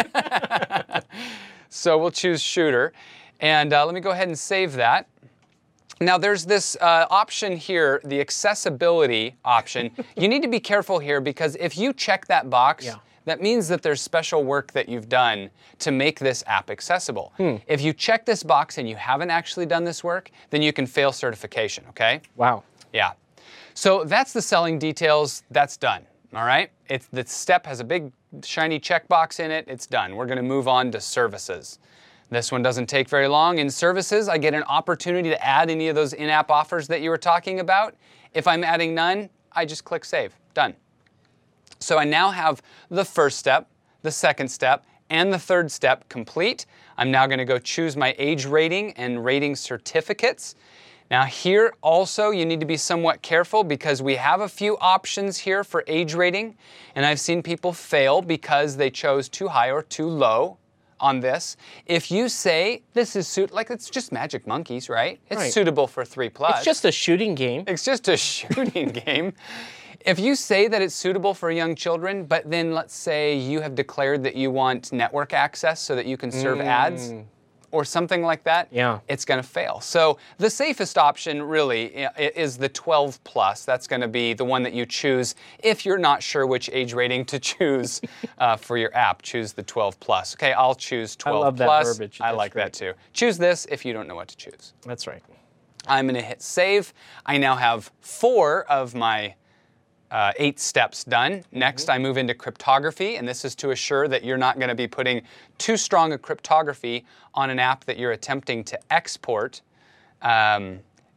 So we'll choose shooter. And uh, let me go ahead and save that. Now there's this uh, option here, the accessibility option. You need to be careful here because if you check that box, Yeah. that means that there's special work that you've done to make this app accessible. Hmm. If you check this box and you haven't actually done this work, then you can fail certification, okay? Wow. Yeah. So that's the selling details. That's done. All right? It's, the step has a big shiny checkbox in it. It's done. We're going to move on to services. This one doesn't take very long. In services, I get an opportunity to add any of those in-app offers that you were talking about. If I'm adding none, I just click Save. Done. So I now have the first step, the second step, and the third step complete. I'm now going to go choose my age rating and rating certificates. Now here also you need to be somewhat careful because we have a few options here for age rating, and I've seen people fail because they chose too high or too low on this. If you say this is suit like it's just Magic Monkeys, right? It's Right. suitable for three plus. It's just a shooting game. It's just a shooting game. If you say that it's suitable for young children, but then let's say you have declared that you want network access so that you can serve ads, or something like that, yeah. it's going to fail. So the safest option really is the twelve plus. That's going to be the one that you choose if you're not sure which age rating to choose uh, for your app. Choose the twelve plus. Okay, I'll choose twelve I love that plus. verbiage. I That's like great. that too. Choose this if you don't know what to choose. That's right. I'm going to hit save. I now have four of my Uh, eight steps done. Next, I move into cryptography, and this is to assure that you're not going to be putting too strong a cryptography on an app that you're attempting to export. Um,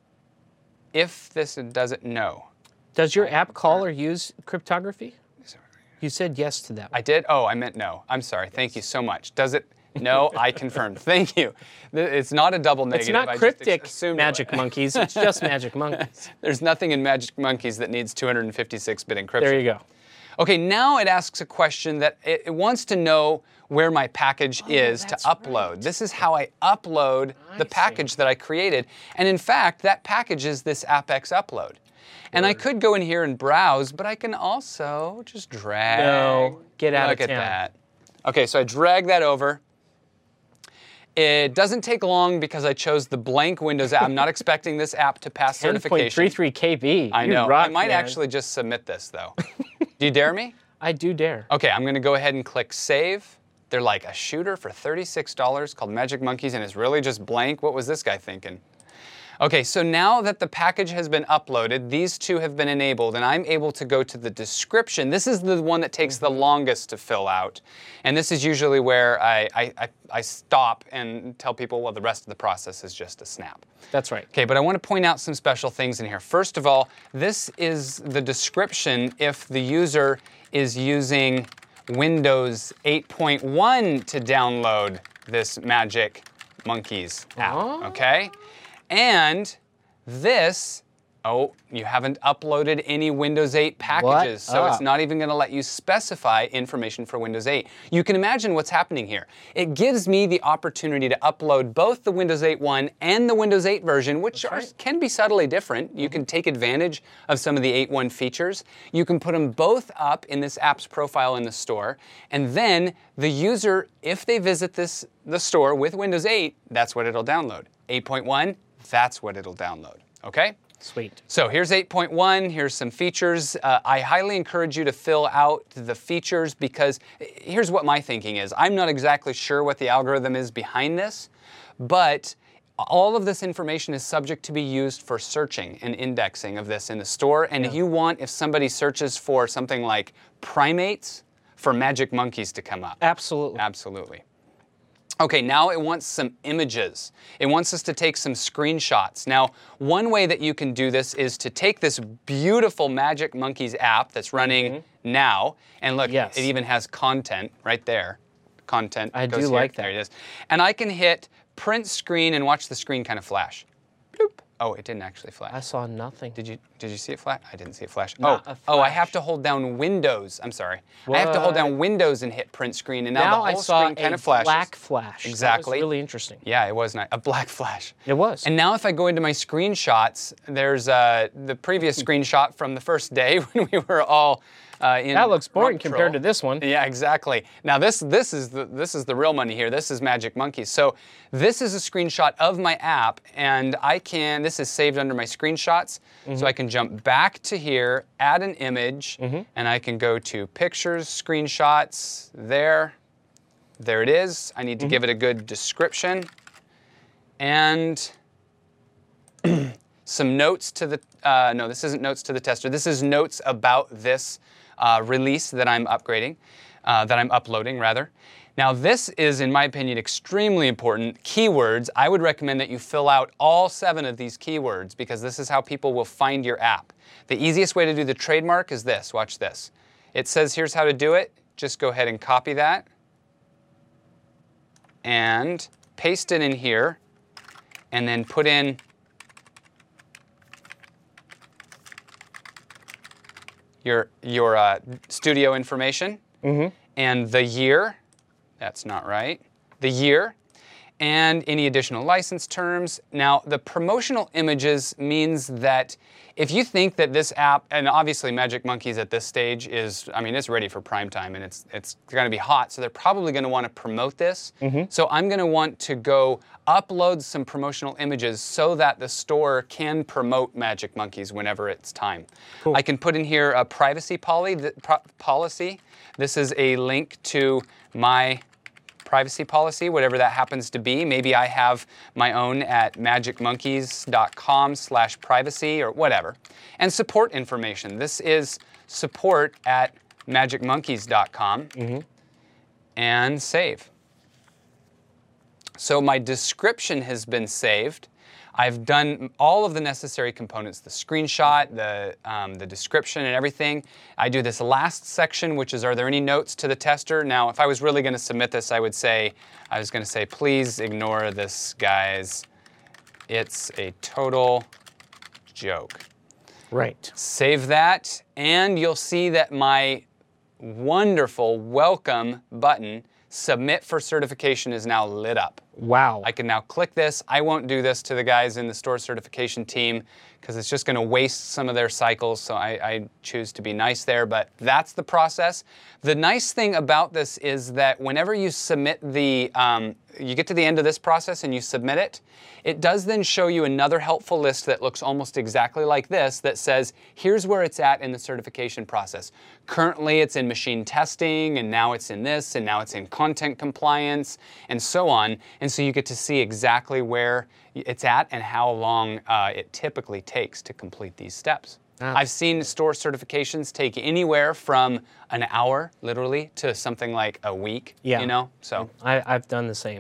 if this doesn't, no. Does your app call or use cryptography? You said yes to that one. I did? Oh, I meant no. I'm sorry. Thank you so much. Does it? No, I confirmed. Thank you. It's not a double negative. It's not I cryptic just assumed Magic it. Monkeys. It's just Magic Monkeys. There's nothing in Magic Monkeys that needs two hundred fifty-six bit encryption. There you go. Okay, now it asks a question that it, it wants to know where my package Oh, is to that's upload. right. This is how I upload I the package see. that I created. And in fact, that package is this AppX upload. And I could go in here and browse, but I can also just drag. No, get out Look of at town. that. Okay, so I drag that over. It doesn't take long because I chose the blank Windows app. I'm not expecting this app to pass ten point certification. three three K B. I You know. rock, I might man. actually just submit this, though. Do you dare me? I do dare. Okay, I'm going to go ahead and click Save. They're like a shooter for thirty-six dollars called Magic Monkeys, and it's really just blank. What was this guy thinking? Okay, so now that the package has been uploaded, these two have been enabled, and I'm able to go to the description. This is the one that takes the longest to fill out. And this is usually where I, I, I, I stop and tell people, well, the rest of the process is just a snap. That's right. Okay, but I want to point out some special things in here. First of all, this is the description if the user is using Windows eight point one to download this Magic Monkeys app, Oh. okay? And this, oh, you haven't uploaded any Windows eight packages, so it's up? not even going to let you specify information for Windows eight. You can imagine what's happening here. It gives me the opportunity to upload both the Windows eight point one and the Windows eight version, which are, right. can be subtly different. You can take advantage of some of the eight point one features. You can put them both up in this app's profile in the store, and then the user, if they visit this the store with Windows eight, that's what it'll download. eight point one, that's what it'll download, okay? Sweet. So here's eight point one, here's some features. Uh, I highly encourage you to fill out the features because here's what my thinking is. I'm not exactly sure what the algorithm is behind this, but all of this information is subject to be used for searching and indexing of this in the store. And Yeah. if you want, if somebody searches for something like primates, for Magic Monkeys to come up. Absolutely. Absolutely. Okay, now it wants some images. It wants us to take some screenshots. Now, one way that you can do this is to take this beautiful Magic Monkeys app that's running Mm-hmm. now, and look, Yes. it even has content right there. Content I goes do here. like that. There it is. And I can hit print screen and watch the screen kind of flash. Bloop. Oh, it didn't actually flash. I saw nothing. Did you did you see it flash? I didn't see it flash. Not oh, a oh, I flash. have to hold down Windows. I'm sorry. I have to hold What? down Windows and hit print screen, and now, Now the I whole saw screen kind a of flashes. black flash. Exactly. That was really interesting. Yeah, it was nice. A black flash. It was. And now if I go into my screenshots, there's uh, the previous screenshot from the first day when we were all uh, in That looks boring Rump compared Troll. to this one. Yeah, exactly. Now this this is the this is the real money here. This is Magic Monkeys. So this is a screenshot of my app, and I can. This is saved under my screenshots, Mm-hmm. so I can jump back to here, add an image, and I can go to Pictures, Screenshots. There, there it is. I need to Mm-hmm. give it a good description, and some notes to the. Uh, no, this isn't notes to the tester. This is notes about this uh, release that I'm upgrading, uh, that I'm uploading rather. Now this is, in my opinion, extremely important. Keywords. I would recommend that you fill out all seven of these keywords because this is how people will find your app. The easiest way to do the trademark is this. Watch this. It says here's how to do it. Just go ahead and copy that and paste it in here and then put in your, your uh, studio information Mm-hmm. and the year. That's not right. The year. and any additional license terms. Now, the promotional images means that if you think that this app, and obviously Magic Monkeys at this stage is, I mean, it's ready for prime time and it's it's going to be hot, so they're probably going to want to promote this. Mm-hmm. So I'm going to want to go upload some promotional images so that the store can promote Magic Monkeys whenever it's time. Cool. I can put in here a privacy poly, th- pro- policy. This is a link to my privacy policy, whatever that happens to be. Maybe I have my own at magic monkeys dot com slash privacy or whatever. And support information. This is support at magic monkeys dot com. Mm-hmm. And save. So my description has been saved. I've done all of the necessary components, the screenshot, the, um, the description, and everything. I do this last section, which is, are there any notes to the tester? Now, if I was really going to submit this, I would say, I was going to say, please ignore this, guys. It's a total joke. Right. Save that, and you'll see that my wonderful welcome button, submit for certification, is now lit up. Wow. I can now click this. I won't do this to the guys in the store certification team because it's just going to waste some of their cycles, so I, I choose to be nice there, but that's the process. The nice thing about this is that whenever you submit the, um, you get to the end of this process and you submit it, it does then show you another helpful list that looks almost exactly like this that says, here's where it's at in the certification process. Currently it's in machine testing, and now it's in this, and now it's in content compliance, and so on. And so you get to see exactly where it's at and how long uh, it typically takes to complete these steps. Ah. I've seen store certifications take anywhere from an hour, literally, to something like a week. Yeah. You know, so I, I've done the same.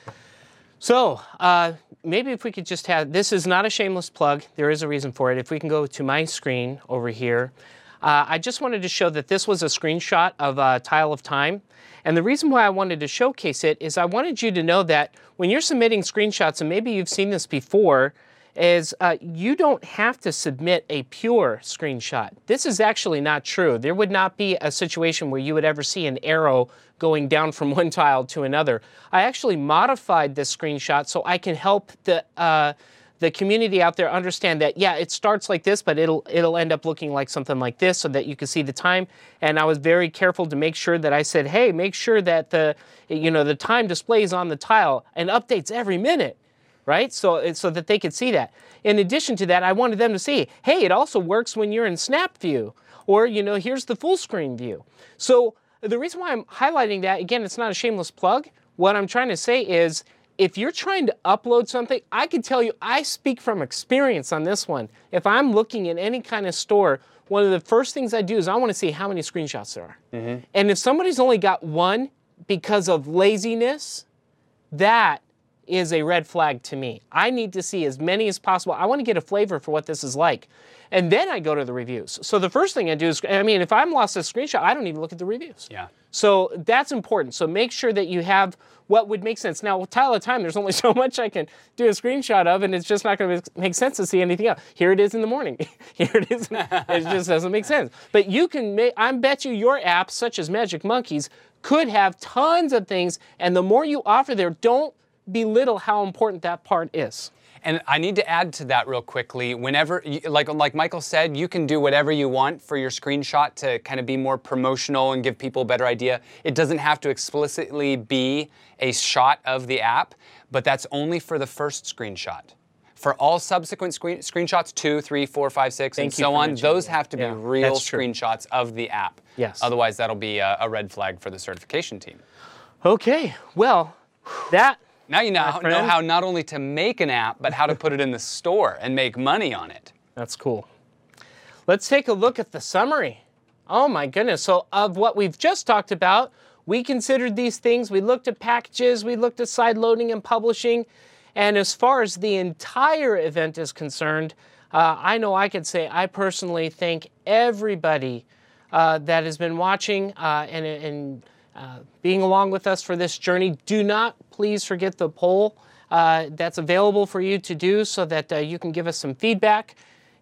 So uh, maybe if we could just have, this is not a shameless plug. There is a reason for it. If we can go to my screen over here, uh, I just wanted to show that this was a screenshot of a Tile of Time. And the reason why I wanted to showcase it is I wanted you to know that when you're submitting screenshots, and maybe you've seen this before, is uh, you don't have to submit a pure screenshot. This is actually not true. There would not be a situation where you would ever see an arrow going down from one tile to another. I actually modified this screenshot so I can help the uh, the community out there understand that, yeah, it starts like this, but it'll it'll end up looking like something like this so that you can see the time. And I was very careful to make sure that I said, hey, make sure that the you know the time displays on the tile and updates every minute. Right? So, so that they could see that. In addition to that, I wanted them to see, hey, it also works when you're in Snap View, or, you know, here's the full screen view. So the reason why I'm highlighting that, again, it's not a shameless plug. What I'm trying to say is, if you're trying to upload something, I can tell you, I speak from experience on this one. If I'm looking in any kind of store, one of the first things I do is I want to see how many screenshots there are. Mm-hmm. And if somebody's only got one because of laziness, that is a red flag to me. I need to see as many as possible. I want to get a flavor for what this is like. And then I go to the reviews. So the first thing I do is, I mean, if I'm lost a screenshot, I don't even look at the reviews. Yeah. So that's important. So make sure that you have what would make sense. Now, with Tile of Time, there's only so much I can do a screenshot of, and it's just not going to make sense to see anything else. Here it is in the morning. Here it is. It just doesn't make sense. But you can make, I bet you your apps, such as Magic Monkeys, could have tons of things, and the more you offer there, don't belittle how important that part is. And I need to add to that real quickly. Whenever, like like Michael said, you can do whatever you want for your screenshot to kind of be more promotional and give people a better idea. It doesn't have to explicitly be a shot of the app, but that's only for the first screenshot. For all subsequent screen, screenshots, two, three, four, five, six, Thank and so on, those have to be yeah, real screenshots of the app. Yes. Otherwise, that'll be a, a red flag for the certification team. Okay, well, that... Now you know, know how not only to make an app, but how to put it in the store and make money on it. That's cool. Let's take a look at the summary. Oh my goodness. So of what we've just talked about, we considered these things. We looked at packages. We looked at side loading and publishing. And as far as the entire event is concerned, uh, I know I could say I personally thank everybody uh, that has been watching uh, and, and Uh, being along with us for this journey. Do not please forget the poll uh, that's available for you to do so that uh, you can give us some feedback.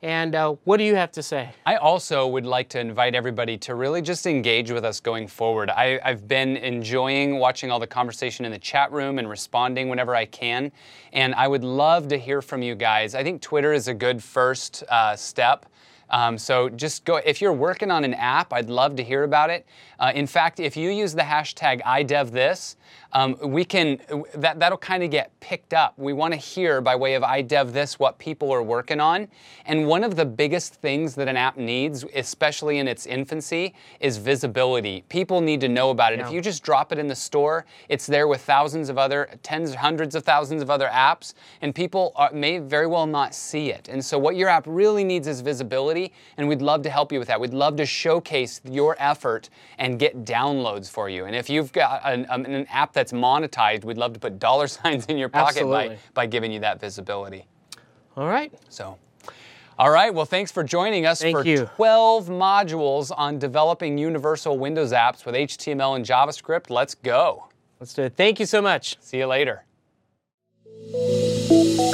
And uh, what do you have to say? I also would like to invite everybody to really just engage with us going forward. I, I've been enjoying watching all the conversation in the chat room and responding whenever I can. And I would love to hear from you guys. I think Twitter is a good first uh, step. Um, so just go, if you're working on an app, I'd love to hear about it. Uh, in fact, if you use the hashtag I dev this, um, we can, that, that'll kind of get picked up. We want to hear by way of I dev this what people are working on. And one of the biggest things that an app needs, especially in its infancy, is visibility. People need to know about it. Yeah. If you just drop it in the store, it's there with thousands of other, tens, hundreds of thousands of other apps, and people are, may very well not see it. And so what your app really needs is visibility, and we'd love to help you with that. We'd love to showcase your effort and get downloads for you. And if you've got an, um, an app that's monetized, we'd love to put dollar signs in your pocket by, by giving you that visibility. All right. So, all right. Well, thanks for joining us Thank for you. twelve modules on developing universal Windows apps with H T M L and JavaScript. Let's go. Let's do it. Thank you so much. See you later.